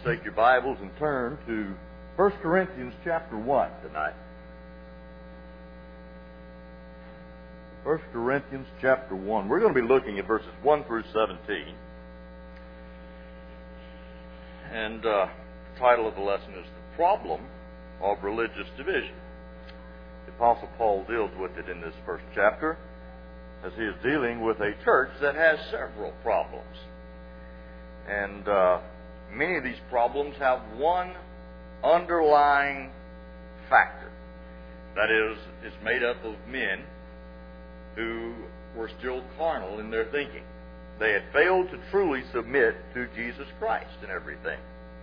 take your Bibles and turn to 1 Corinthians chapter 1 tonight. 1 Corinthians chapter 1. We're going to be looking at verses 1 through 17. And the title of the lesson is The Problem of Religious Division. The Apostle Paul deals with it in this first chapter as he is dealing with a church that has several problems. And many of these problems have one underlying factor. That is, it's made up of men who were still carnal in their thinking. They had failed to truly submit to Jesus Christ in everything.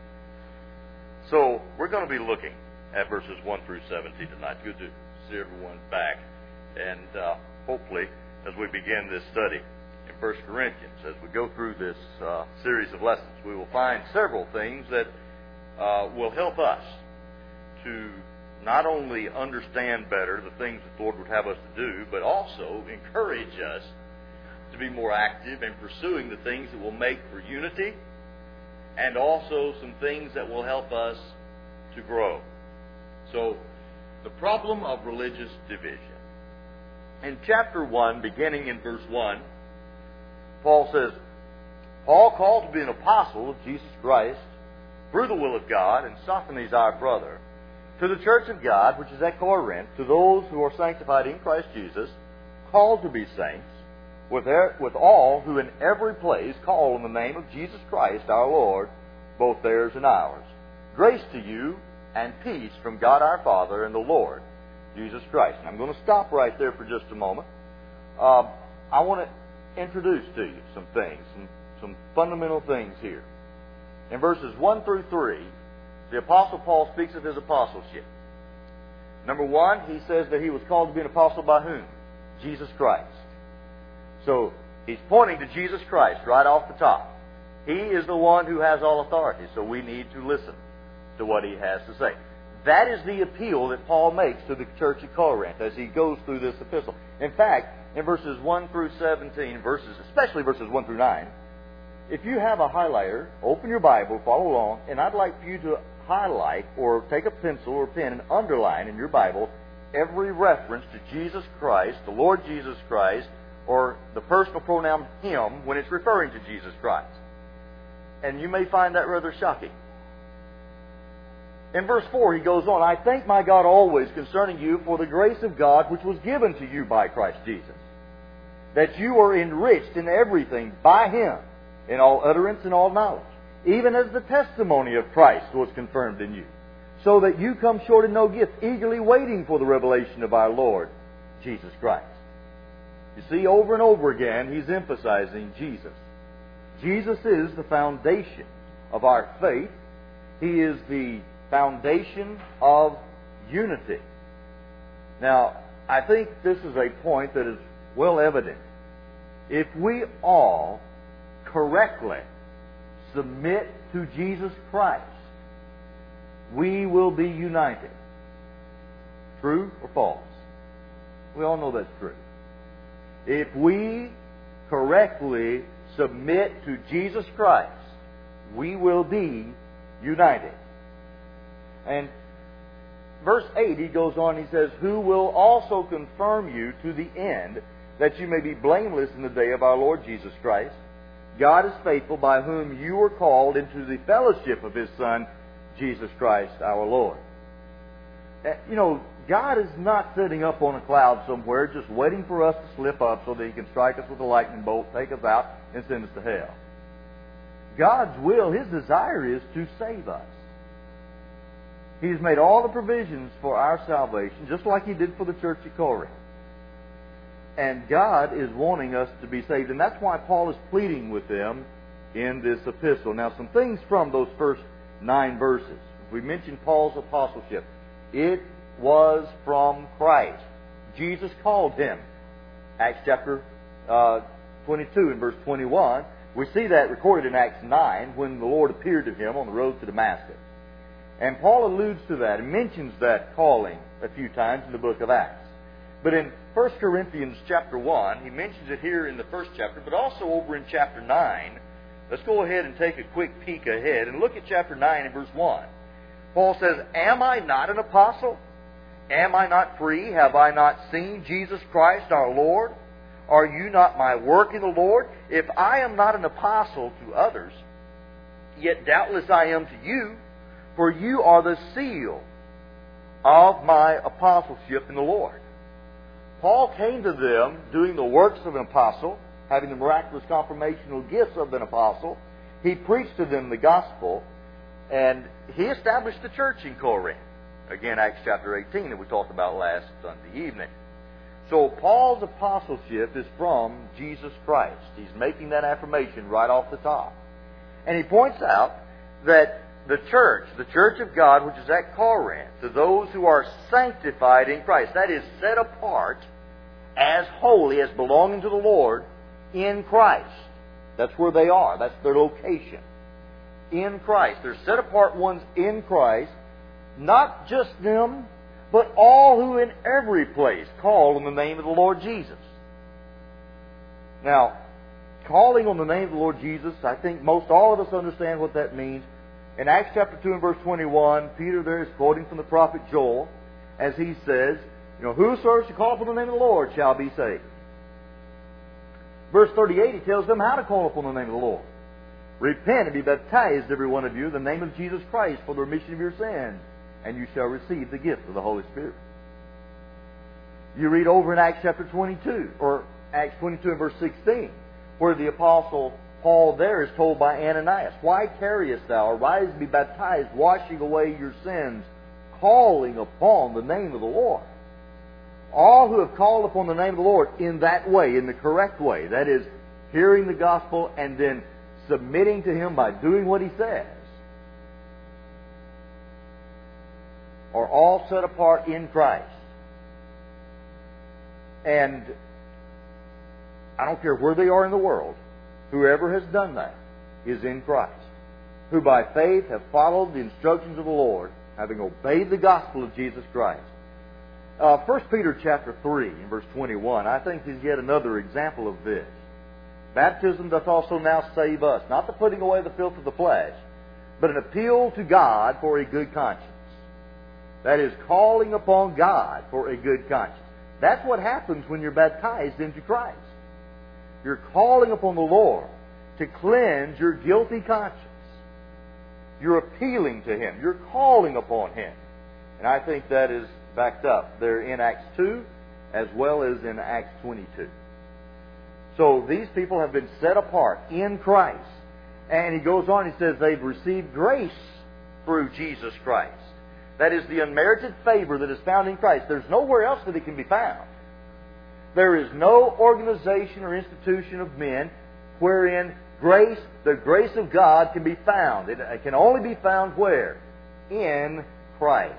So, we're going to be looking at verses 1 through 17 tonight. Good to see everyone back. And hopefully, as we begin this study in 1 Corinthians, as we go through this series of lessons, we will find several things that will help us to not only understand better the things that the Lord would have us to do, but also encourage us to be more active in pursuing the things that will make for unity, and also some things that will help us to grow. So, the problem of religious division. In chapter 1, beginning in verse 1, Paul says, Paul, called to be an apostle of Jesus Christ, through the will of God, and Sosthenes our brother, to the church of God, which is at Corinth, to those who are sanctified in Christ Jesus, called to be saints, with all who in every place call on the name of Jesus Christ our Lord, both theirs and ours. Grace to you and peace from God our Father and the Lord Jesus Christ. And I'm going to stop right there for just a moment. I want to introduce to you some things, some fundamental things here. In verses 1 through 3, the Apostle Paul speaks of his apostleship. Number 1, he says that he was called to be an apostle by whom? Jesus Christ. So, he's pointing to Jesus Christ right off the top. He is the one who has all authority, so we need to listen to what he has to say. That is the appeal that Paul makes to the church at Corinth as he goes through this epistle. In fact, in verses 1 through 17, especially verses 1 through 9, if you have a highlighter, open your Bible, follow along, and I'd like for you to highlight or take a pencil or pen and underline in your Bible every reference to Jesus Christ, the Lord Jesus Christ, or the personal pronoun Him when it's referring to Jesus Christ. And you may find that rather shocking. In verse 4 he goes on, I thank my God always concerning you for the grace of God which was given to you by Christ Jesus, that you are enriched in everything by Him, in all utterance and all knowledge, even as the testimony of Christ was confirmed in you, so that you come short in no gift, eagerly waiting for the revelation of our Lord Jesus Christ. You see, over and over again, he's emphasizing Jesus. Jesus is the foundation of our faith. He is the foundation of unity. Now, I think this is a point that is well evident. If we all correctly submit to Jesus Christ, we will be united. True or false? We all know that's true. If we correctly submit to Jesus Christ, we will be united. And verse 8, he goes on, he says, who will also confirm you to the end, that you may be blameless in the day of our Lord Jesus Christ. God is faithful, by whom you were called into the fellowship of His Son, Jesus Christ our Lord. You know, God is not sitting up on a cloud somewhere just waiting for us to slip up so that He can strike us with a lightning bolt, take us out, and send us to hell. God's will, His desire is to save us. He's made all the provisions for our salvation, just like He did for the church at Corinth. And God is wanting us to be saved. And that's why Paul is pleading with them in this epistle. Now, some things from those first 9 verses. We mentioned Paul's apostleship. It was from Christ. Jesus called him. Acts chapter 22 and verse 21. We see that recorded in Acts 9 when the Lord appeared to him on the road to Damascus. And Paul alludes to that and mentions that calling a few times in the book of Acts. But in 1 Corinthians chapter 1, he mentions it here in the first chapter, but also over in chapter 9, Let's go ahead and take a quick peek ahead and look at chapter 9 and verse 1. Paul says, "Am I not an apostle? Am I not free? Have I not seen Jesus Christ our Lord? Are you not my work in the Lord? If I am not an apostle to others, yet doubtless I am to you, for you are the seal of my apostleship in the Lord." Paul came to them doing the works of an apostle, having the miraculous confirmational gifts of an apostle. He preached to them the gospel, and he established the church in Corinth. Again, Acts chapter 18 that we talked about last Sunday evening. So Paul's apostleship is from Jesus Christ. He's making that affirmation right off the top. And he points out that the church of God, which is at Corinth, to those who are sanctified in Christ, that is, set apart as holy, as belonging to the Lord in Christ. That's where they are. That's their location. In Christ. They're set apart ones in Christ. Not just them, but all who in every place call on the name of the Lord Jesus. Now, calling on the name of the Lord Jesus, I think most all of us understand what that means. In Acts chapter 2 and verse 21, Peter there is quoting from the prophet Joel, as he says, "Whosoever shall call upon the name of the Lord shall be saved." Verse 38, he tells them how to call upon the name of the Lord. "Repent and be baptized, every one of you, in the name of Jesus Christ for the remission of your sins, and you shall receive the gift of the Holy Spirit." You read over in Acts chapter 22, or Acts 22 and verse 16, where the apostle Paul there is told by Ananias, "Why tarriest thou? Arise and be baptized, washing away your sins, calling upon the name of the Lord." All who have called upon the name of the Lord in that way, in the correct way, that is, hearing the gospel and then submitting to Him by doing what He says, are all set apart in Christ. And I don't care where they are in the world, whoever has done that is in Christ, who by faith have followed the instructions of the Lord, having obeyed the gospel of Jesus Christ. 1 Peter chapter 3 and verse 21, I think, is yet another example of this. "Baptism doth also now save us, not the putting away the filth of the flesh, but an appeal to God for a good conscience." That is, calling upon God for a good conscience. That's what happens when you're baptized into Christ. You're calling upon the Lord to cleanse your guilty conscience. You're appealing to Him. You're calling upon Him. And I think that is backed up there in Acts 2 as well as in Acts 22. So these people have been set apart in Christ. And he goes on, he says they've received grace through Jesus Christ. That is the unmerited favor that is found in Christ. There's nowhere else that it can be found. There is no organization or institution of men wherein grace, the grace of God, can be found. It can only be found where? In Christ.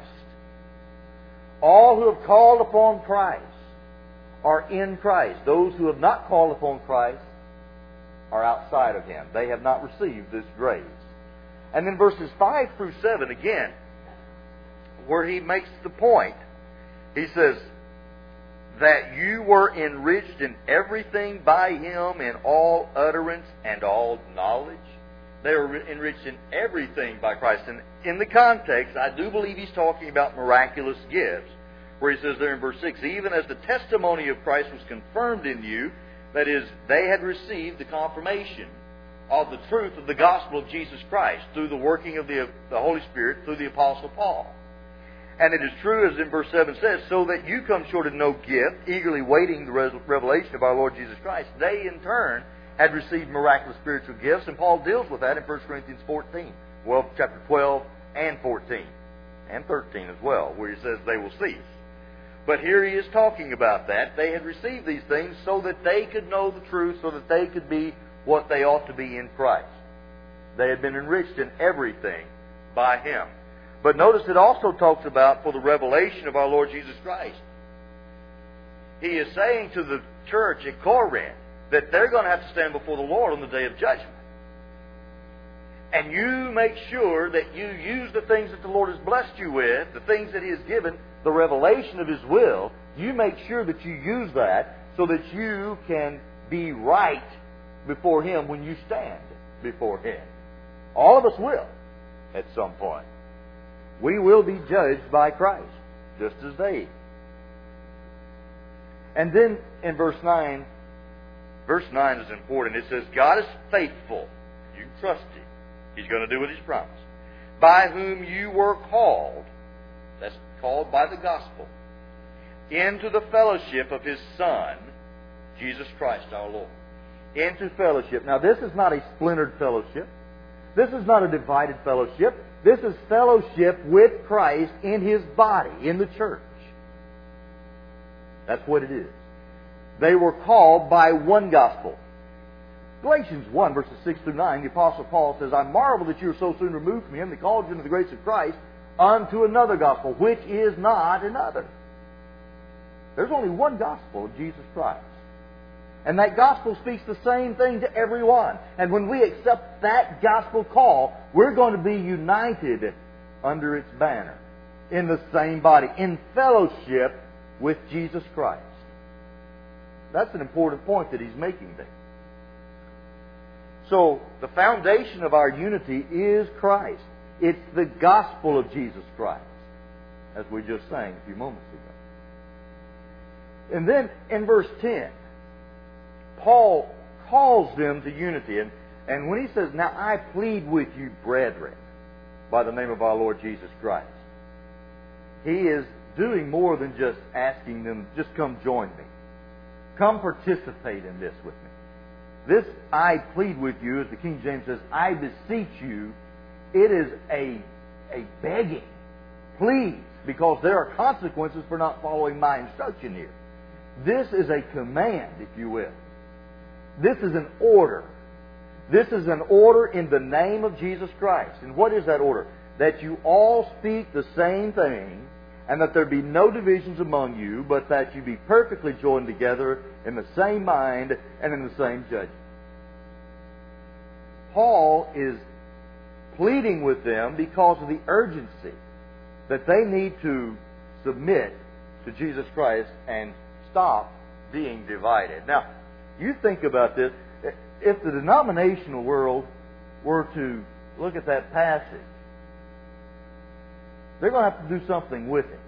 All who have called upon Christ are in Christ. Those who have not called upon Christ are outside of Him. They have not received this grace. And then verses 5 through 7 again, where he makes the point. He says, "That you were enriched in everything by Him in all utterance and all knowledge." They were enriched in everything by Christ. And in the context, I do believe he's talking about miraculous gifts. Where he says there in verse 6, "Even as the testimony of Christ was confirmed in you," that is, they had received the confirmation of the truth of the gospel of Jesus Christ through the working of the Holy Spirit through the Apostle Paul. "And it is true, as in verse 7 says, so that you come short of no gift, eagerly waiting the revelation of our Lord Jesus Christ." They, in turn, had received miraculous spiritual gifts, and Paul deals with that in 1 Corinthians 14. Well, chapter 12 and 14, and 13 as well, where he says they will cease. But here he is talking about that. They had received these things so that they could know the truth, so that they could be what they ought to be in Christ. They had been enriched in everything by Him. But notice it also talks about for the revelation of our Lord Jesus Christ. He is saying to the church at Corinth that they're going to have to stand before the Lord on the day of judgment. And you make sure that you use the things that the Lord has blessed you with, the things that He has given, the revelation of His will. You make sure that you use that so that you can be right before Him when you stand before Him. All of us will at some point. We will be judged by Christ, just as they. And then in verse 9 is important. It says, God is faithful. You can trust Him. He's going to do what He's promised. By whom you were called, that's called by the gospel, into the fellowship of His Son, Jesus Christ our Lord. Into fellowship. Now this is not a splintered fellowship. This is not a divided fellowship. This is fellowship with Christ in His body, in the church. That's what it is. They were called by one gospel. Galatians 1, verses 6 through 9, the Apostle Paul says, I marvel that you are so soon removed from Him that called you into the grace of Christ unto another gospel, which is not another. There's only one gospel of Jesus Christ. And that gospel speaks the same thing to everyone. And when we accept that gospel call, we're going to be united under its banner, in the same body, in fellowship with Jesus Christ. That's an important point that he's making there. So, the foundation of our unity is Christ. It's the gospel of Jesus Christ, as we just sang a few moments ago. And then, in verse 10, Paul calls them to unity. And when he says, now I plead with you, brethren, by the name of our Lord Jesus Christ, he is doing more than just asking them, just come join me. Come participate in this with me. This I plead with you, as the King James says, I beseech you. It is a begging. Please, because there are consequences for not following my instruction here. This is a command, if you will. This is an order. This is an order in the name of Jesus Christ. And what is that order? That you all speak the same thing, and that there be no divisions among you, but that you be perfectly joined together in the same mind and in the same judgment. Paul is pleading with them because of the urgency that they need to submit to Jesus Christ and stop being divided. Now, you think about this. If the denominational world were to look at that passage, they're going to have to do something with it.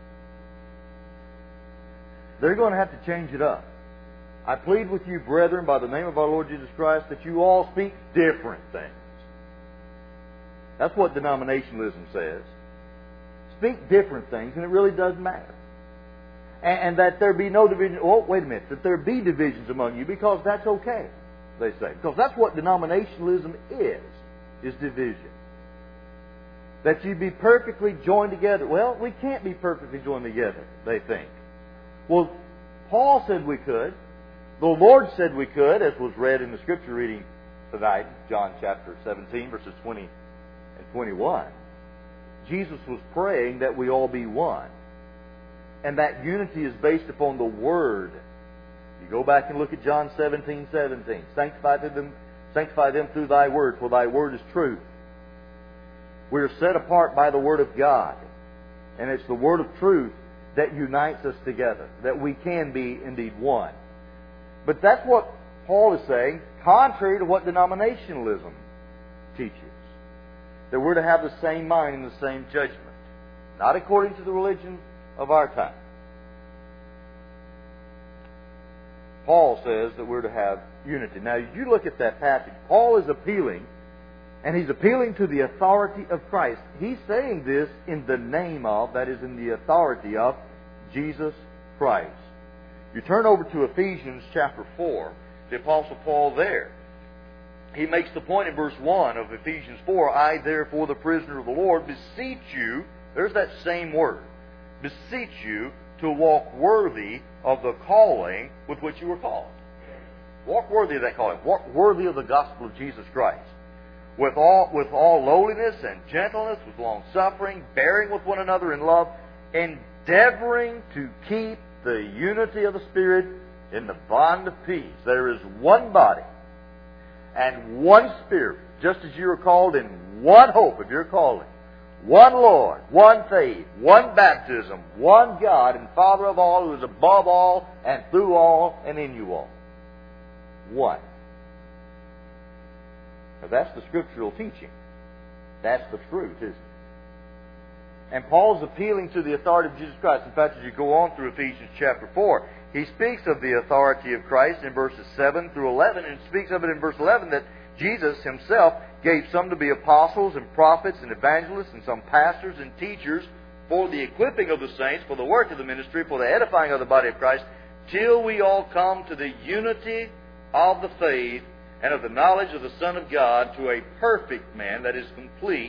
They're going to have to change it up. I plead with you, brethren, by the name of our Lord Jesus Christ, that you all speak different things. That's what denominationalism says. Speak different things, and it really doesn't matter. And that there be no division. Oh, wait a minute. That there be divisions among you, because that's okay, they say. Because that's what denominationalism is division. That you be perfectly joined together. Well, we can't be perfectly joined together, they think. Well, Paul said we could. The Lord said we could, as was read in the Scripture reading tonight, John chapter 17, verses 20 and 21. Jesus was praying that we all be one. And that unity is based upon the Word. You go back and look at John 17:17. Sanctify them through Thy Word, for Thy Word is truth. We are set apart by the Word of God. And it's the Word of truth that unites us together, that we can be indeed one. But that's what Paul is saying, contrary to what denominationalism teaches. That we're to have the same mind and the same judgment. Not according to the religion of our time. Paul says that we're to have unity. Now, you look at that passage. Paul is appealing, and he's appealing to the authority of Christ. He's saying this in the name of, that is, in the authority of, Jesus Christ. You turn over to Ephesians chapter 4, the Apostle Paul there. He makes the point in verse 1 of Ephesians 4, I therefore, the prisoner of the Lord, beseech you, there's that same word, beseech you to walk worthy of the calling with which you were called. Walk worthy of that calling. Walk worthy of the gospel of Jesus Christ. With all lowliness and gentleness, with long suffering, bearing with one another in love, endeavoring to keep the unity of the Spirit in the bond of peace. There is one body and one Spirit, just as you are called in one hope of your calling. One Lord, one faith, one baptism, one God and Father of all, who is above all and through all and in you all. One. Now, that's the scriptural teaching. That's the truth, isn't it? And Paul's appealing to the authority of Jesus Christ. In fact, as you go on through Ephesians chapter 4, he speaks of the authority of Christ in verses 7 through 11, and speaks of it in verse 11 that Jesus Himself gave some to be apostles and prophets and evangelists and some pastors and teachers for the equipping of the saints, for the work of the ministry, for the edifying of the body of Christ, till we all come to the unity of the faith and of the knowledge of the Son of God, to a perfect man, that is complete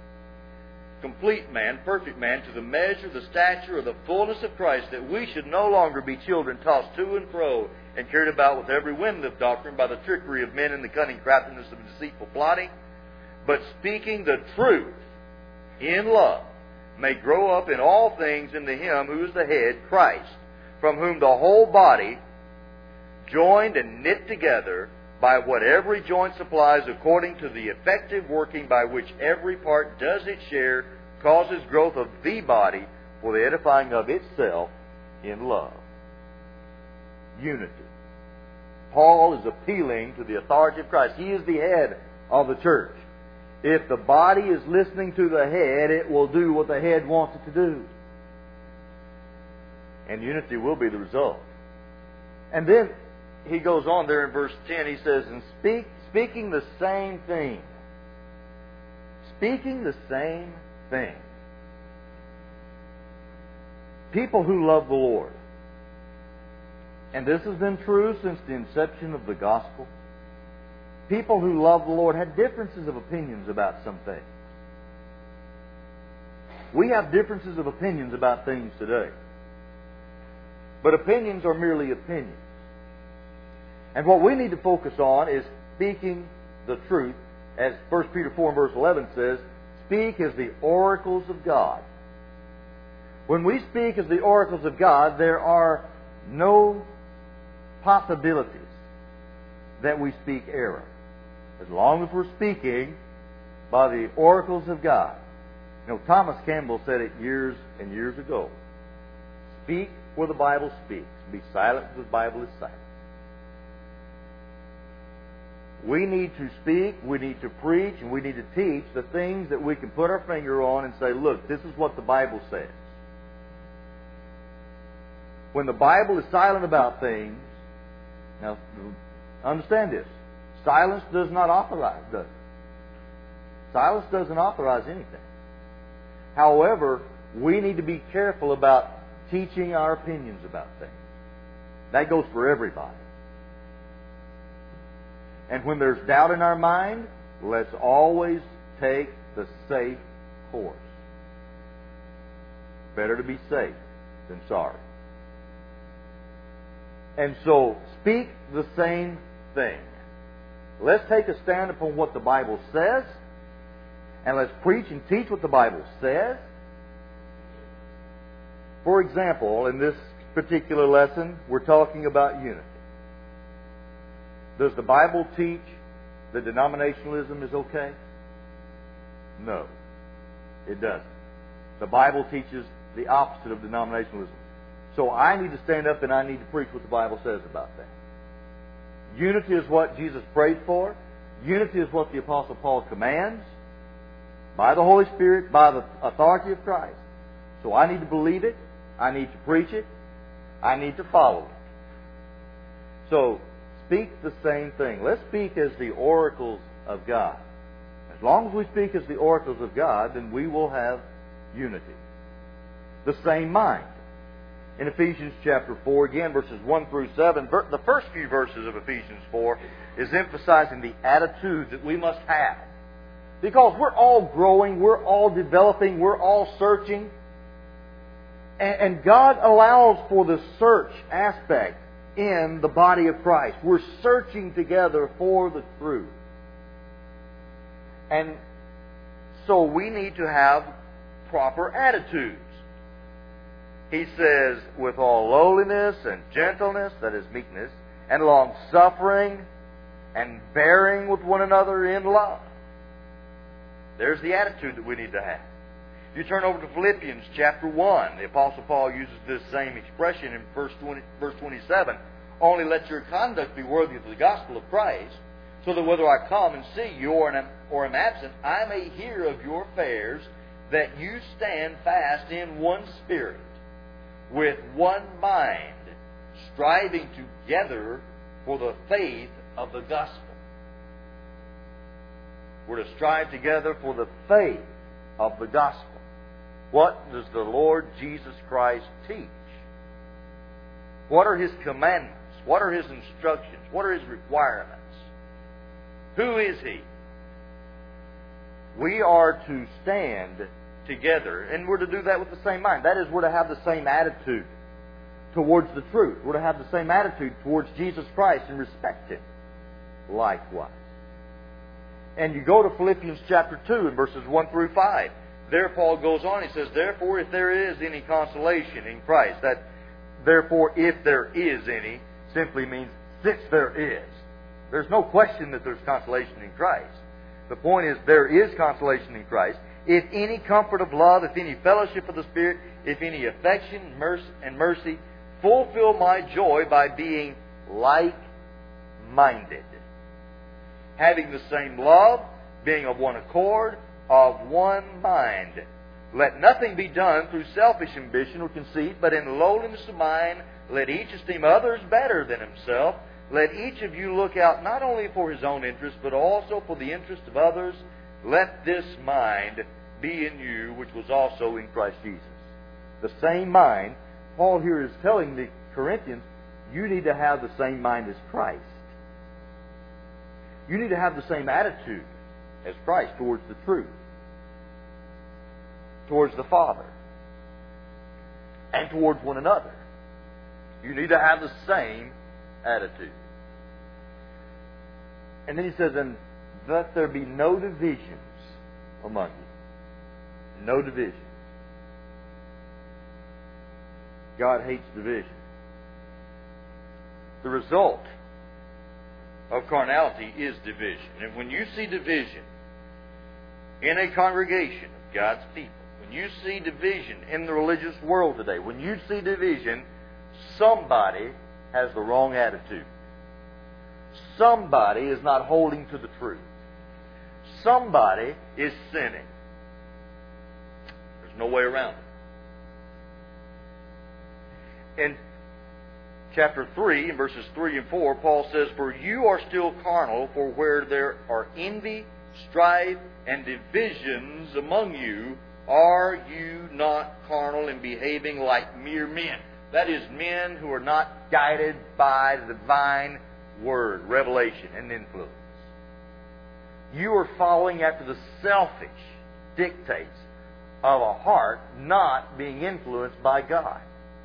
man, perfect man, to the measure, the stature, of the fullness of Christ, that we should no longer be children tossed to and fro and carried about with every wind of doctrine by the trickery of men and the cunning craftiness of deceitful plotting, but speaking the truth in love, may grow up in all things into Him who is the head, Christ, from whom the whole body, joined and knit together by what every joint supplies, according to the effective working by which every part does its share, causes growth of the body for the edifying of itself in love. Unity. Paul is appealing to the authority of Christ. He is the head of the church. If the body is listening to the head, it will do what the head wants it to do. And unity will be the result. And then he goes on there in verse 10, he says, and speaking the same thing. Speaking the same thing. People who love the Lord. And this has been true since the inception of the gospel. People who love the Lord had differences of opinions about some things. We have differences of opinions about things today. But opinions are merely opinions. And what we need to focus on is speaking the truth, as 1 Peter 4 and verse 11 says, speak as the oracles of God. When we speak as the oracles of God, there are no possibilities that we speak error. As long as we're speaking by the oracles of God. You know, Thomas Campbell said it years and years ago. Speak where the Bible speaks. Be silent where the Bible is silent. We need to speak, we need to preach, and we need to teach the things that we can put our finger on and say, look, this is what the Bible says. When the Bible is silent about things, now understand this, silence does not authorize, does it? Silence doesn't authorize anything. However, we need to be careful about teaching our opinions about things. That goes for everybody. And when there's doubt in our mind, let's always take the safe course. Better to be safe than sorry. And so, speak the same thing. Let's take a stand upon what the Bible says, and let's preach and teach what the Bible says. For example, in this particular lesson, we're talking about unity. Does the Bible teach that denominationalism is okay? No, it doesn't. The Bible teaches the opposite of denominationalism. So I need to stand up and I need to preach what the Bible says about that. Unity is what Jesus prayed for. Unity is what the Apostle Paul commands by the Holy Spirit, by the authority of Christ. So I need to believe it. I need to preach it. I need to follow it. So, speak the same thing. Let's speak as the oracles of God. As long as we speak as the oracles of God, then we will have unity. The same mind. In Ephesians chapter 4, again, verses 1 through 7, the first few verses of Ephesians 4 is emphasizing the attitude that we must have. Because we're all growing, we're all developing, we're all searching. And God allows for the search aspect in the body of Christ. We're searching together for the truth. And so we need to have proper attitudes. He says, with all lowliness and gentleness, that is meekness, and long-suffering, and bearing with one another in love. There's the attitude that we need to have. You turn over to Philippians chapter 1. The Apostle Paul uses this same expression in verse 27. Only let your conduct be worthy of the gospel of Christ, so that whether I come and see you or am absent, I may hear of your affairs, that you stand fast in one spirit, with one mind, striving together for the faith of the gospel. We're to strive together for the faith of the gospel. What does the Lord Jesus Christ teach? What are His commandments? What are His instructions? What are His requirements? Who is He? We are to stand together, and we're to do that with the same mind. That is, we're to have the same attitude towards the truth. We're to have the same attitude towards Jesus Christ and respect Him likewise. And you go to Philippians chapter 2 and verses 1 through 5. There Paul goes on, he says, therefore, if there is any consolation in Christ, that therefore, if there is any, simply means since there is. There's no question that there's consolation in Christ. The point is, there is consolation in Christ. If any comfort of love, if any fellowship of the Spirit, if any affection and mercy, fulfill my joy by being like-minded, having the same love, being of one accord, of one mind. Let nothing be done through selfish ambition or conceit, but in lowliness of mind, let each esteem others better than himself. Let each of you look out not only for his own interest, but also for the interest of others. Let this mind be in you, which was also in Christ Jesus. The same mind, Paul here is telling the Corinthians, you need to have the same mind as Christ. You need to have the same attitude as Christ towards the truth, towards the Father, and towards one another. You need to have the same attitude. And then he says, and let there be no divisions among you. No divisions. God hates division. The result of carnality is division. And when you see division in a congregation of God's people, when you see division in the religious world today, when you see division, somebody has the wrong attitude. Somebody is not holding to the truth. Somebody is sinning. There's no way around it. In chapter 3, in verses 3 and 4, Paul says, for you are still carnal, for where there are envy, strife, and divisions among you, are you not carnal and behaving like mere men? That is, men who are not guided by the divine word, revelation, and influence. You are following after the selfish dictates of a heart not being influenced by God.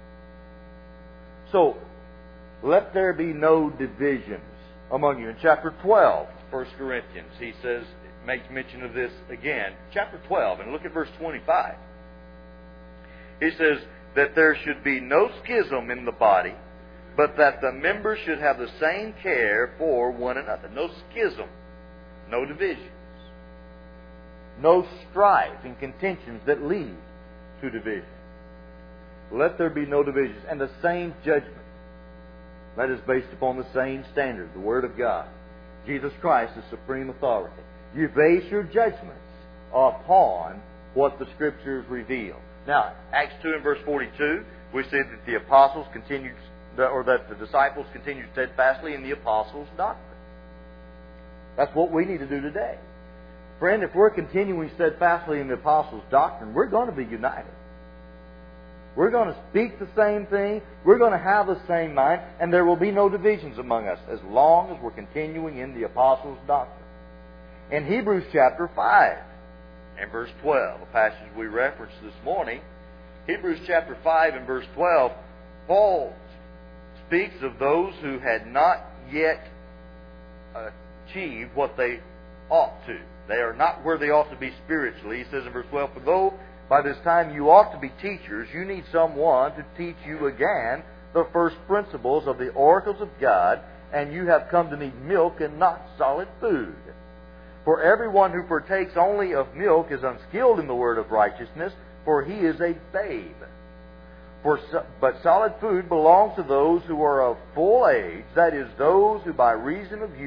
So, let there be no divisions among you. In chapter 12, 1 Corinthians, he says, makes mention of this again. Chapter 12, and look at verse 25. He says that there should be no schism in the body, but that the members should have the same care for one another. No schism, no divisions, no strife and contentions that lead to division. Let there be no divisions, and the same judgment. That is based upon the same standard, the Word of God. Jesus Christ is supreme authority. You base your judgments upon what the Scriptures reveal. Now, Acts 2 and verse 42, we see that the apostles continued, or that the disciples continued steadfastly in the apostles' doctrine. That's what we need to do today. Friend, if we're continuing steadfastly in the apostles' doctrine, we're going to be united. We're going to speak the same thing. We're going to have the same mind. And there will be no divisions among us as long as we're continuing in the apostles' doctrine. In Hebrews chapter 5 and verse 12, a passage we referenced this morning, Hebrews chapter 5 and verse 12, Paul speaks of those who had not yet achieved what they ought to. They are not where they ought to be spiritually. He says in verse 12, for though by this time you ought to be teachers, you need someone to teach you again the first principles of the oracles of God, and you have come to need milk and not solid food. For everyone who partakes only of milk is unskilled in the word of righteousness, for he is a babe. But solid food belongs to those who are of full age, that is, those who by reason of use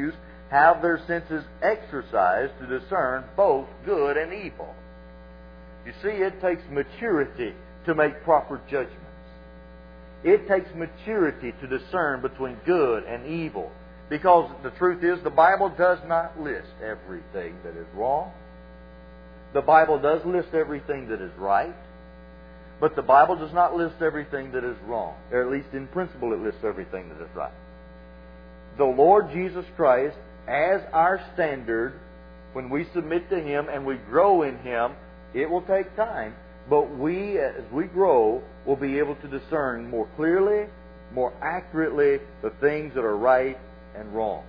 have their senses exercised to discern both good and evil. You see, it takes maturity to make proper judgments. It takes maturity to discern between good and evil. Because the truth is, the Bible does not list everything that is wrong. The Bible does list everything that is right. But the Bible does not list everything that is wrong. Or at least in principle it lists everything that is right. The Lord Jesus Christ, as our standard, when we submit to Him and we grow in Him, it will take time. But we, as we grow, will be able to discern more clearly, more accurately, the things that are right and wrong.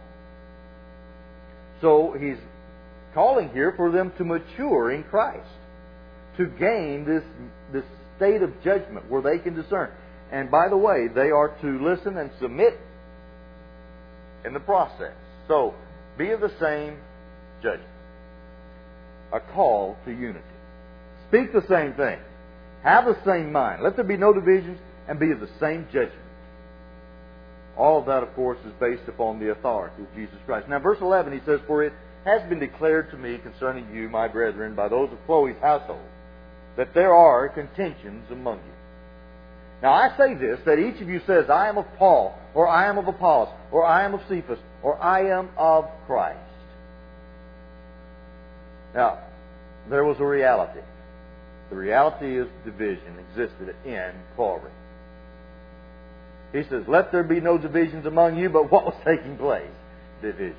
So He's calling here for them to mature in Christ, to gain this state of judgment where they can discern. And by the way, they are to listen and submit in the process. So, be of the same judgment. A call to unity. Speak the same thing. Have the same mind. Let there be no divisions, and be of the same judgment. All of that, of course, is based upon the authority of Jesus Christ. Now, verse 11, he says, "For it has been declared to me concerning you, my brethren, by those of Chloe's household, that there are contentions among you." Now, I say this, that each of you says, "I am of Paul," or "I am of Apollos," or "I am of Cephas," or "I am of Christ." Now, there was a reality. The reality is division existed in Corinth. He says, "Let there be no divisions among you," but what was taking place? Division.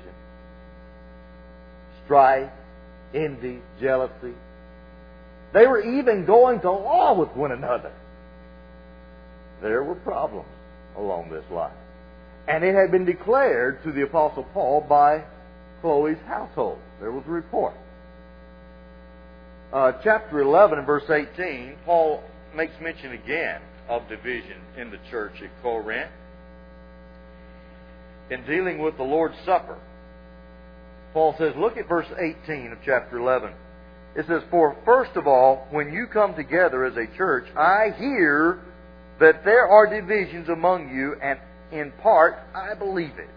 Strife, envy, jealousy. They were even going to law with one another. There were problems along this line. And it had been declared to the Apostle Paul by Chloe's household. There was a report. Chapter 11 and verse 18, Paul makes mention again of division in the church at Corinth. In dealing with the Lord's Supper, Paul says, look at verse 18 of chapter 11. It says, "For first of all, when you come together as a church, I hear that there are divisions among you, and in part I believe it."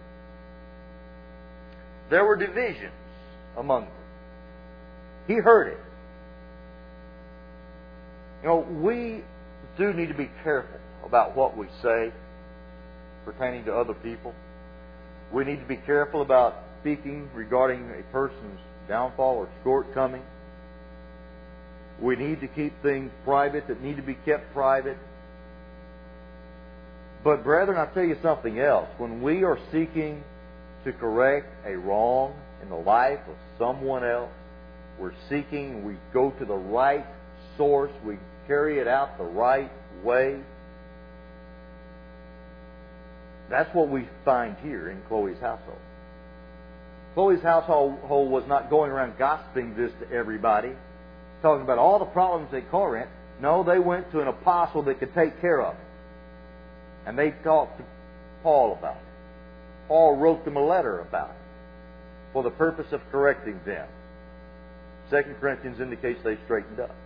There were divisions among them. He heard it. You know, we do need to be careful about what we say pertaining to other people. We need to be careful about speaking regarding a person's downfall or shortcoming. We need to keep things private that need to be kept private. But brethren, I'll tell you something else. When we are seeking to correct a wrong in the life of someone else, we're seeking, we go to the right source, we carry it out the right way. That's what we find here in Chloe's household. Chloe's household was not going around gossiping this to everybody, talking about all the problems at Corinth. No, they went to an apostle that could take care of it. And they talked to Paul about it. Paul wrote them a letter about it for the purpose of correcting them. 2 Corinthians indicates they straightened up.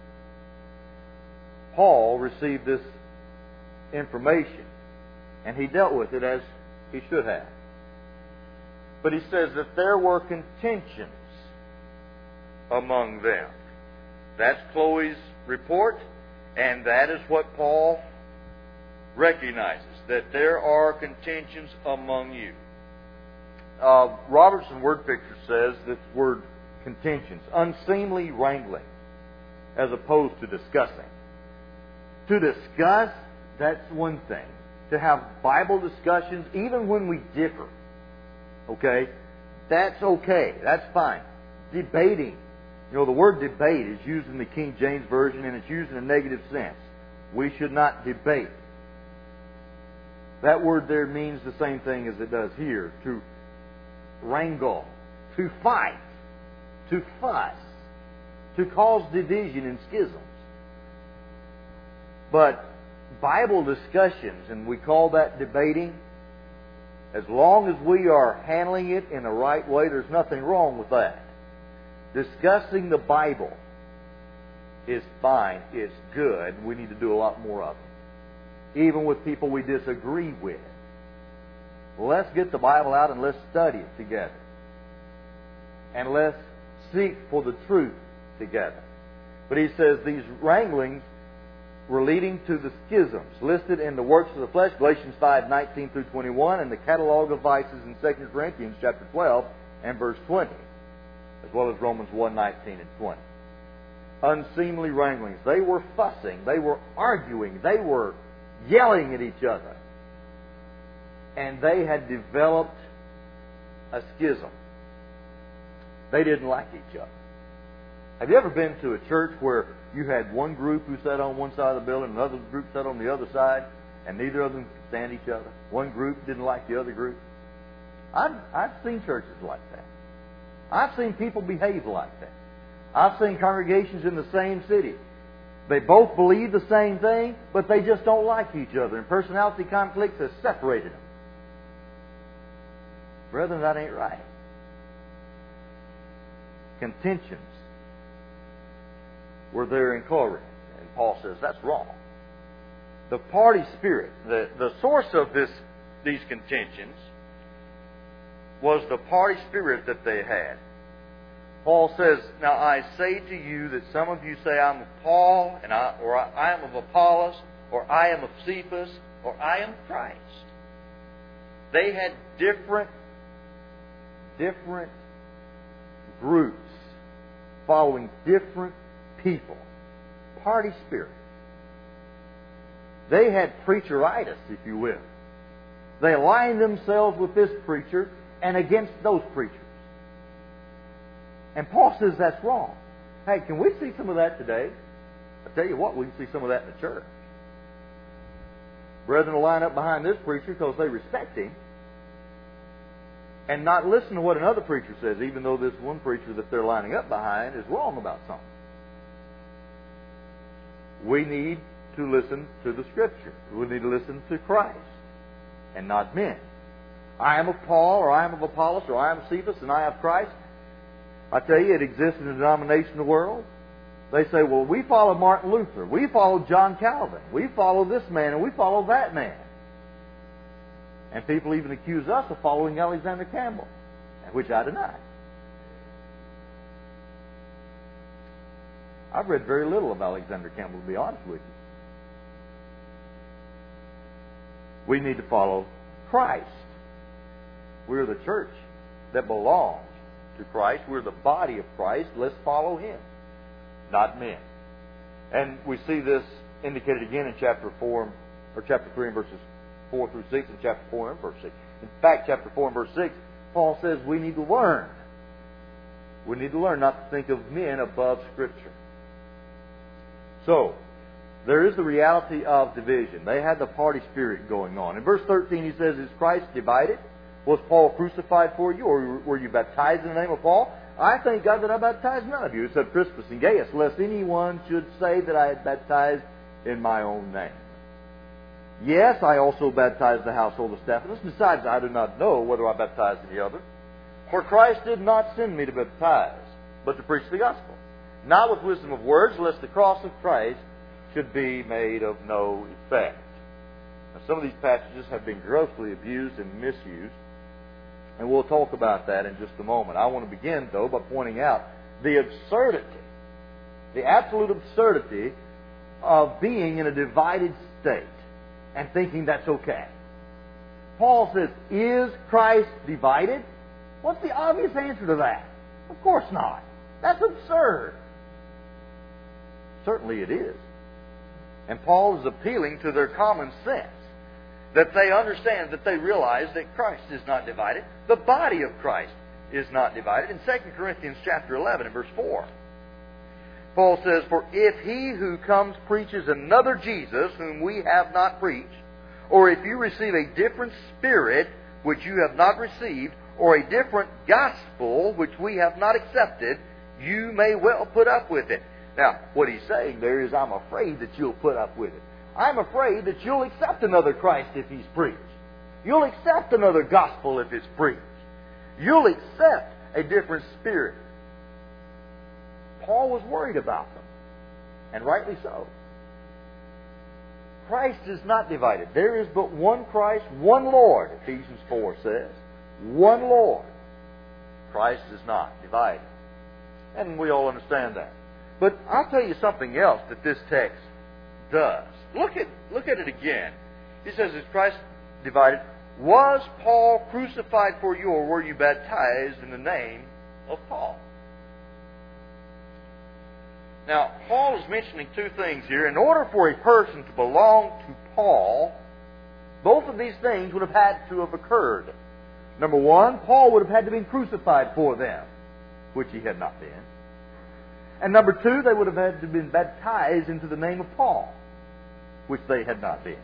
Paul received this information, and he dealt with it as he should have. But he says that there were contentions among them. That's Chloe's report, and that is what Paul recognizes, that there are contentions among you. Robertson Word Picture says this word contentions, unseemly wrangling, as opposed to discussing. To discuss, that's one thing. To have Bible discussions, even when we differ, okay, that's okay. That's fine. Debating. You know, the word debate is used in the King James Version, and it's used in a negative sense. We should not debate. That word there means the same thing as it does here. To wrangle, to fight, to fuss, to cause division and schisms. But Bible discussions, and we call that debating, as long as we are handling it in the right way, there's nothing wrong with that. Discussing the Bible is fine, it's good. We need to do a lot more of it. Even with people we disagree with. Let's get the Bible out and let's study it together. and let's seek for the truth together. But he says these wranglings were leading to the schisms listed in the works of the flesh, Galatians 5:19 through 21, and the catalog of vices in 2 Corinthians chapter 12 and verse 20, as well as Romans 1:19 and 20. Unseemly wranglings. They were fussing. They were arguing. They were yelling at each other. And they had developed a schism. They didn't like each other. Have you ever been to a church where you had one group who sat on one side of the building, another group sat on the other side, and neither of them could stand each other? One group didn't like the other group. I've seen churches like that. I've seen people behave like that. I've seen congregations in the same city. They both believe the same thing, but they just don't like each other. And personality conflicts has separated them. Brethren, that ain't right. Contentions were there in Corinth. And Paul says that's wrong. The party spirit, the source of these contentions was the party spirit that they had. Paul says, "Now I say to you that some of you say, I'm of Paul, or I am of Apollos, or I am of Cephas, or I am Christ." They had different groups following different people. Party spirit. They had preacheritis, if you will. They aligned themselves with this preacher and against those preachers. And Paul says that's wrong. Hey, can we see some of that today? I tell you what, we can see some of that in the church. Brethren will line up behind this preacher because they respect him and not listen to what another preacher says, even though this one preacher that they're lining up behind is wrong about something. We need to listen to the Scripture. We need to listen to Christ and not men. I am of Paul, or I am of Apollos, or I am of Cephas, and I have Christ. I tell you, it exists in the denominational world. They say, well, we follow Martin Luther. We follow John Calvin. We follow this man, and we follow that man. And people even accuse us of following Alexander Campbell, which I deny. I've read very little of Alexander Campbell, to be honest with you. We need to follow Christ. We're the church that belongs to Christ. We're the body of Christ. Let's follow Him, not men. And we see this indicated again in chapter 4, or chapter 3 and verses 4 through 6, and chapter 4 and verse 6. In fact, chapter 4 and verse 6, Paul says we need to learn. We need to learn not to think of men above Scripture. So, there is the reality of division. They had the party spirit going on. In verse 13 he says, is Christ divided? Was Paul crucified for you, or were you baptized in the name of Paul? I thank God that I baptized none of you, except Crispus and Gaius, lest anyone should say that I had baptized in my own name. Yes, I also baptized the household of Stephanas. Besides, I do not know whether I baptized any other. For Christ did not send me to baptize, but to preach the gospel. Not with wisdom of words, lest the cross of Christ should be made of no effect. Now, some of these passages have been grossly abused and misused, and we'll talk about that in just a moment. I want to begin, though, by pointing out the absurdity, the absolute absurdity of being in a divided state and thinking that's okay. Paul says, is Christ divided? What's the obvious answer to that? Of course not. That's absurd. Certainly it is. And Paul is appealing to their common sense, that they understand, that they realize that Christ is not divided. The body of Christ is not divided. In 2 Corinthians chapter 11 and verse 4, Paul says, for if he who comes preaches another Jesus whom we have not preached, or if you receive a different spirit which you have not received, or a different gospel which we have not accepted, you may well put up with it. Now, what he's saying there is, I'm afraid that you'll put up with it. I'm afraid that you'll accept another Christ if He's preached. You'll accept another gospel if it's preached. You'll accept a different spirit. Paul was worried about them, and rightly so. Christ is not divided. There is but one Christ, one Lord, Ephesians 4 says. One Lord. Christ is not divided. And we all understand that. But I'll tell you something else that this text does. Look at it again. He says, is Christ divided? Was Paul crucified for you, or were you baptized in the name of Paul? Now, Paul is mentioning two things here. In order for a person to belong to Paul, both of these things would have had to have occurred. Number one, Paul would have had to be crucified for them, which he had not been. And number two, they would have had to have been baptized into the name of Paul, which they had not been.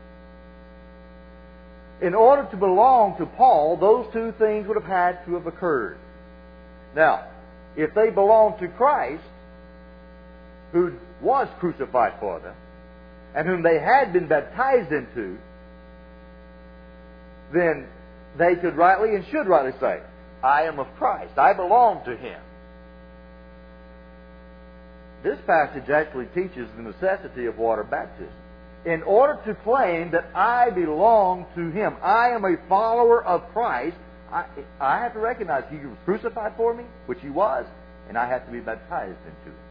In order to belong to Paul, those two things would have had to have occurred. Now, if they belonged to Christ, who was crucified for them, and whom they had been baptized into, then they could rightly and should rightly say, I am of Christ. I belong to Him. This passage actually teaches the necessity of water baptism. In order to claim that I belong to Him, I am a follower of Christ, I have to recognize He was crucified for me, which He was, and I have to be baptized into it.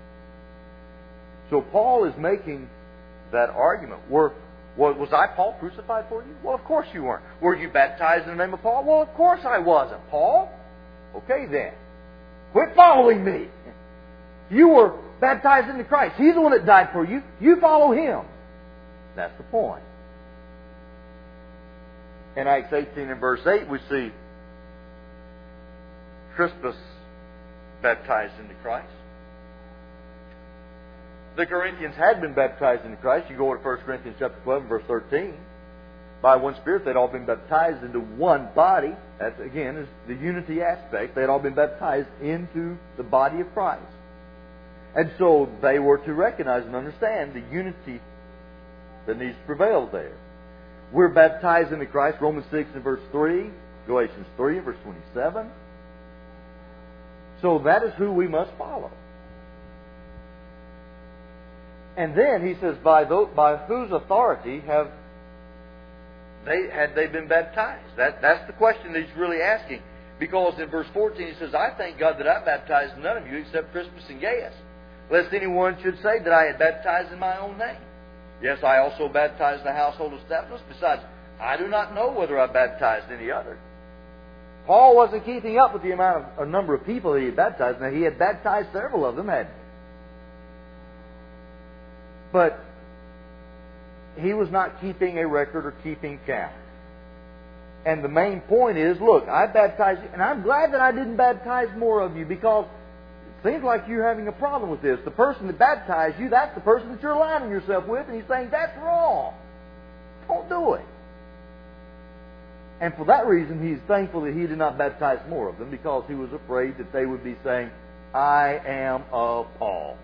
So Paul is making that argument. Was I, Paul, crucified for you? Well, of course you weren't. Were you baptized in the name of Paul? Well, of course I wasn't, Paul. Okay then. Quit following me. You were baptized into Christ. He's the one that died for you. You follow Him. That's the point. In Acts 18 and verse 8, we see Crispus baptized into Christ. The Corinthians had been baptized into Christ. You go to 1 Corinthians chapter 12, verse 13. By one Spirit, they'd all been baptized into one body. That, again, is the unity aspect. They'd all been baptized into the body of Christ. And so they were to recognize and understand the unity that needs to prevail there. We're baptized into Christ, Romans 6 and verse 3, Galatians 3 and verse 27. So that is who we must follow. And then he says, by whose authority had they been baptized? That's the question that he's really asking. Because in verse 14 he says, I thank God that I baptized none of you except Crispus and Gaius, lest anyone should say that I had baptized in my own name. Yes, I also baptized the household of Stephanas. Besides, I do not know whether I baptized any other. Paul wasn't keeping up with the number of people that he had baptized. Now, he had baptized several of them, hadn't he? But he was not keeping a record or keeping count. And the main point is, look, I baptized you, and I'm glad that I didn't baptize more of you, because it seems like you're having a problem with this. The person that baptized you, that's the person that you're aligning yourself with, and he's saying, that's wrong. Don't do it. And for that reason, he's thankful that he did not baptize more of them, because he was afraid that they would be saying, I am of Paul.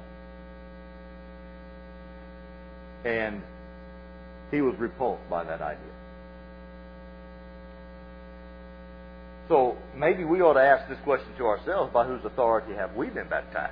And he was repulsed by that idea. So maybe we ought to ask this question to ourselves: by whose authority have we been baptized?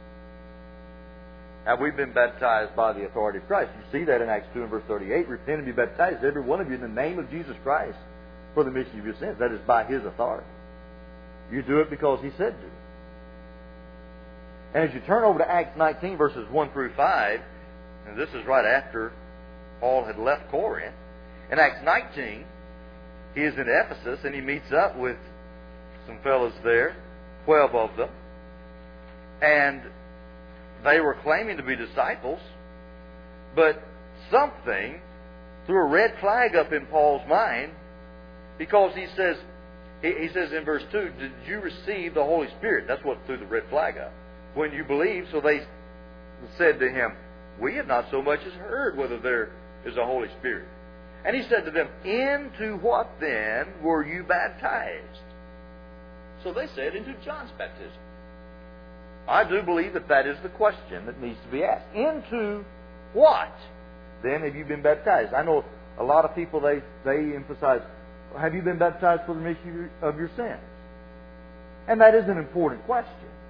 Have we been baptized by the authority of Christ? You see that in Acts 2 and verse 38. Repent and be baptized, every one of you, in the name of Jesus Christ, for the remission of your sins. That is by His authority. You do it because He said to. And as you turn over to Acts 19, verses 1 through 5, and this is right after Paul had left Corinth. In Acts 19, he is in Ephesus, and he meets up with some fellows there, 12 of them. And they were claiming to be disciples, but something threw a red flag up in Paul's mind, because he says in verse 2, did you receive the Holy Spirit? That's what threw the red flag up. When you believe, so they said to him, we have not so much as heard whether there is a Holy Spirit. And he said to them, into what then were you baptized? So they said, into John's baptism. I do believe that that is the question that needs to be asked. Into what then have you been baptized? I know a lot of people, they emphasize, have you been baptized for the remission of your sins? And that is an important question.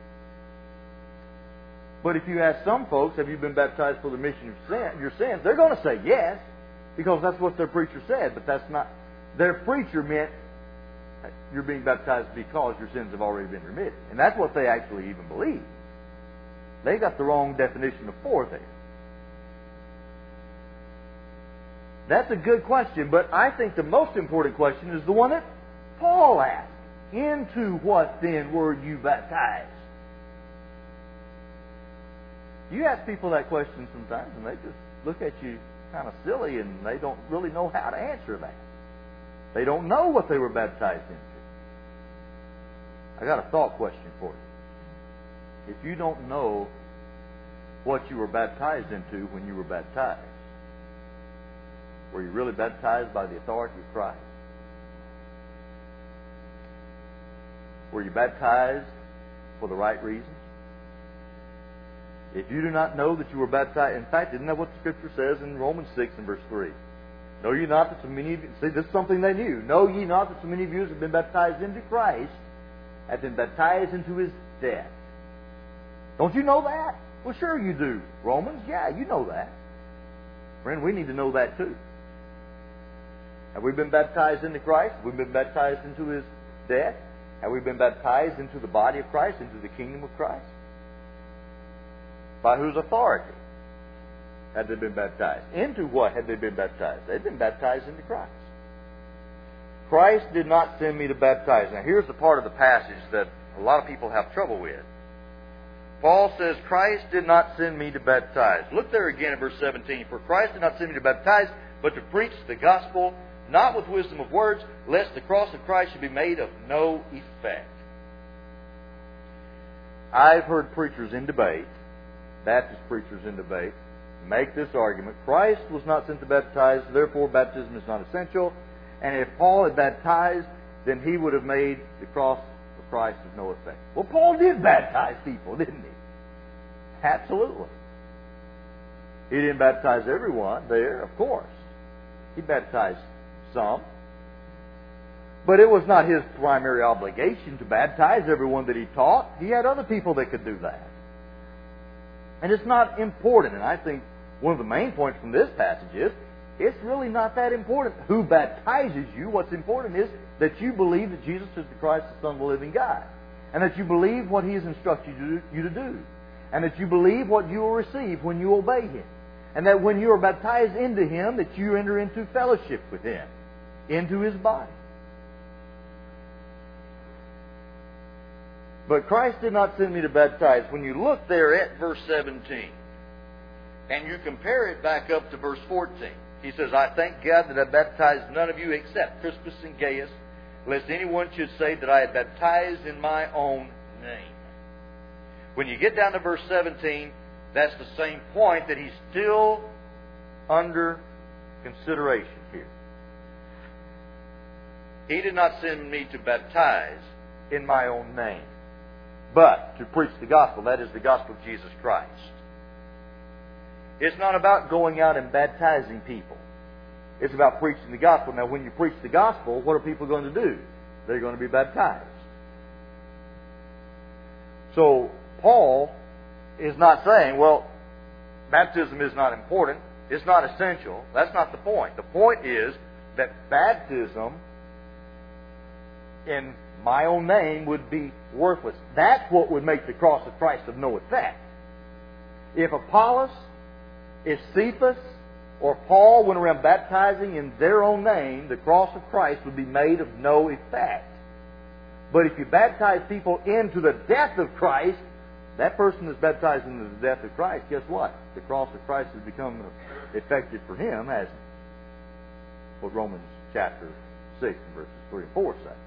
But if you ask some folks, have you been baptized for the remission of your sins? They're going to say yes, because that's what their preacher said. But that's not. Their preacher meant, you're being baptized because your sins have already been remitted. And that's what they actually even believe. They got the wrong definition of for there. That's a good question, but I think the most important question is the one that Paul asked. Into what then were you baptized? You ask people that question sometimes, and they just look at you kind of silly, and they don't really know how to answer that. They don't know what they were baptized into. I got a thought question for you. If you don't know what you were baptized into when you were baptized, were you really baptized by the authority of Christ? Were you baptized for the right reasons? If you do not know that you were baptized, in fact, isn't that what the Scripture says in Romans 6 and verse 3? Know ye not that so many of you, see, this is something they knew. Know ye not that so many of you have been baptized into Christ, have been baptized into His death. Don't you know that? Well, sure you do. Romans, yeah, you know that. Friend, we need to know that too. Have we been baptized into Christ? Have we been baptized into His death? Have we been baptized into the body of Christ, into the kingdom of Christ? By whose authority had they been baptized? Into what had they been baptized? They'd been baptized into Christ. Christ did not send me to baptize. Now here's the part of the passage that a lot of people have trouble with. Paul says, Christ did not send me to baptize. Look there again at verse 17. For Christ did not send me to baptize, but to preach the gospel, not with wisdom of words, lest the cross of Christ should be made of no effect. I've heard preachers in debate, Baptist preachers in debate, make this argument. Christ was not sent to baptize, therefore baptism is not essential. And if Paul had baptized, then he would have made the cross of Christ of no effect. Well, Paul did baptize people, didn't he? Absolutely. He didn't baptize everyone there, of course. He baptized some. But it was not his primary obligation to baptize everyone that he taught. He had other people that could do that. And it's not important. And I think one of the main points from this passage is it's really not that important who baptizes you. What's important is that you believe that Jesus is the Christ, the Son of the living God. And that you believe what He has instructed you to do. And that you believe what you will receive when you obey Him. And that when you are baptized into Him, that you enter into fellowship with Him, into His body. But Christ did not send me to baptize. When you look there at verse 17, and you compare it back up to verse 14, he says, I thank God that I baptized none of you except Crispus and Gaius, lest anyone should say that I had baptized in my own name. When you get down to verse 17, that's the same point that he's still under consideration here. He did not send me to baptize in my own name, but to preach the gospel. That is the gospel of Jesus Christ. It's not about going out and baptizing people. It's about preaching the gospel. Now, when you preach the gospel, what are people going to do? They're going to be baptized. So, Paul is not saying, well, baptism is not important. It's not essential. That's not the point. The point is that baptism in my own name would be worthless. That's what would make the cross of Christ of no effect. If Apollos, if Cephas, or Paul went around baptizing in their own name, the cross of Christ would be made of no effect. But if you baptize people into the death of Christ, that person that's baptized into the death of Christ, guess what? The cross of Christ has become effective for him, hasn't it? What Romans chapter 6 verses 3 and 4 say.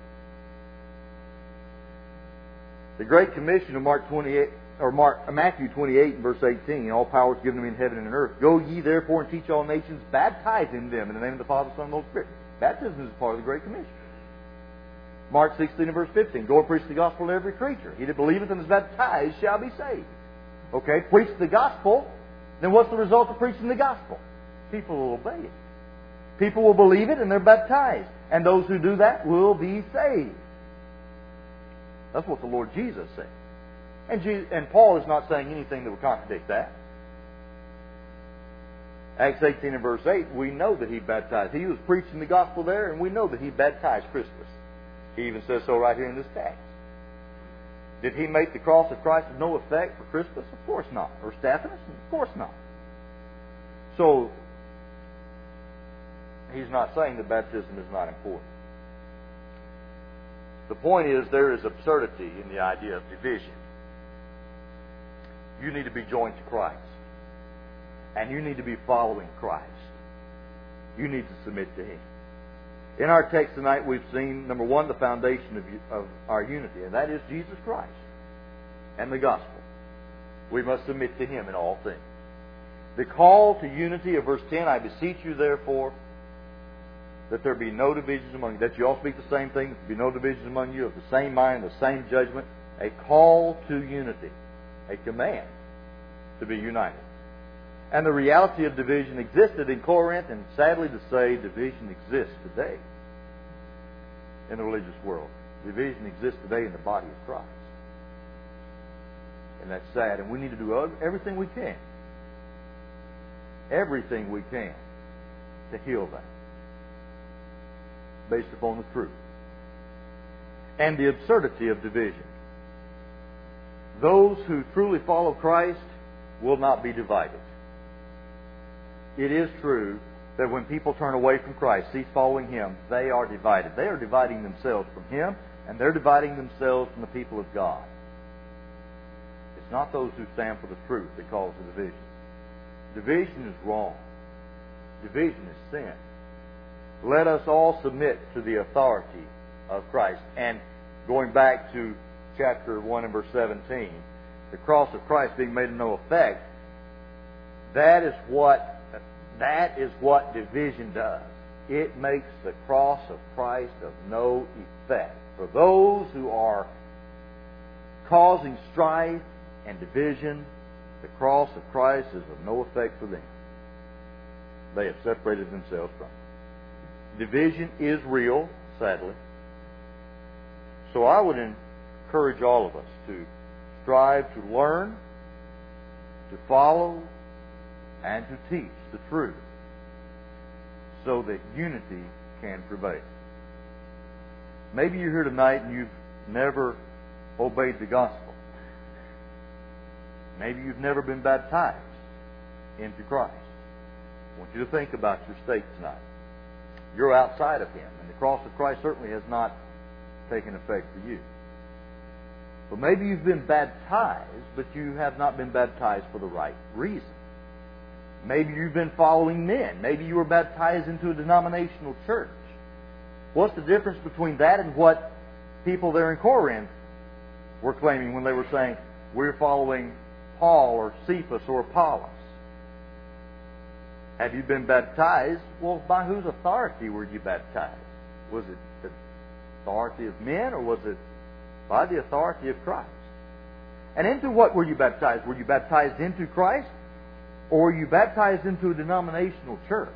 The Great Commission of Matthew 28 and verse 18, all power is given to me in heaven and on earth. Go ye therefore and teach all nations, baptizing them in the name of the Father, Son, and Holy Spirit. Baptism is part of the Great Commission. Mark 16 and verse 15, go and preach the gospel to every creature. He that believeth and is baptized shall be saved. Okay, preach the gospel. Then what's the result of preaching the gospel? People will obey it. People will believe it and they're baptized. And those who do that will be saved. That's what the Lord Jesus said. And Paul is not saying anything that would contradict that. Acts 18 and verse 8, we know that he baptized. He was preaching the gospel there, and we know that he baptized Crispus. He even says so right here in this text. Did he make the cross of Christ of no effect for Crispus? Of course not. Or Stephanus? Of course not. So, he's not saying that baptism is not important. The point is, there is absurdity in the idea of division. You need to be joined to Christ. And you need to be following Christ. You need to submit to Him. In our text tonight, we've seen, number one, the foundation of our unity, and that is Jesus Christ and the gospel. We must submit to Him in all things. The call to unity of verse 10, I beseech you, therefore, that there be no divisions among you, that you all speak the same thing, that there be no divisions among you, of the same mind, the same judgment. A call to unity, a command to be united. And the reality of division existed in Corinth, and sadly to say, division exists today in the religious world. Division exists today in the body of Christ. And that's sad, and we need to do everything we can. Everything we can to heal that, based upon the truth. And the absurdity of division. Those who truly follow Christ will not be divided. It is true that when people turn away from Christ, cease following Him, they are divided. They are dividing themselves from Him, and they're dividing themselves from the people of God. It's not those who stand for the truth that cause the division. Division is wrong. Division is sin. Let us all submit to the authority of Christ. And going back to chapter 1 and verse 17, the cross of Christ being made of no effect, that is what division does. It makes the cross of Christ of no effect. For those who are causing strife and division, the cross of Christ is of no effect for them. They have separated themselves from it. Division is real, sadly. So I would encourage all of us to strive to learn, to follow, and to teach the truth so that unity can prevail. Maybe you're here tonight and you've never obeyed the gospel. Maybe you've never been baptized into Christ. I want you to think about your state tonight. You're outside of Him, and the cross of Christ certainly has not taken effect for you. But maybe you've been baptized, but you have not been baptized for the right reason. Maybe you've been following men. Maybe you were baptized into a denominational church. What's the difference between that and what people there in Corinth were claiming when they were saying, we're following Paul or Cephas or Apollos? Have you been baptized? Well, by whose authority were you baptized? Was it the authority of men, or was it by the authority of Christ? And into what were you baptized? Were you baptized into Christ? Or were you baptized into a denominational church?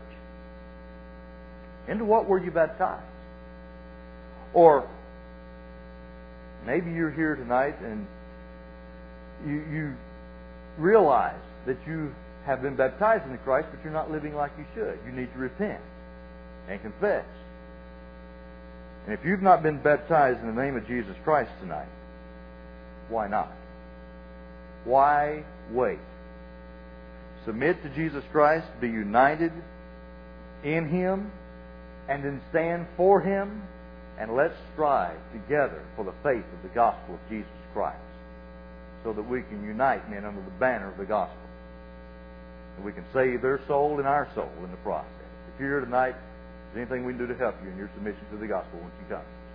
Into what were you baptized? Or maybe you're here tonight and you realize that you have been baptized into Christ, but you're not living like you should. You need to repent and confess. And if you've not been baptized in the name of Jesus Christ tonight, why not? Why wait? Submit to Jesus Christ, be united in Him, and then stand for Him, and let's strive together for the faith of the gospel of Jesus Christ, so that we can unite men under the banner of the gospel. And we can save their soul and our soul in the process. If you're here tonight, is there anything we can do to help you in your submission to the gospel once you come?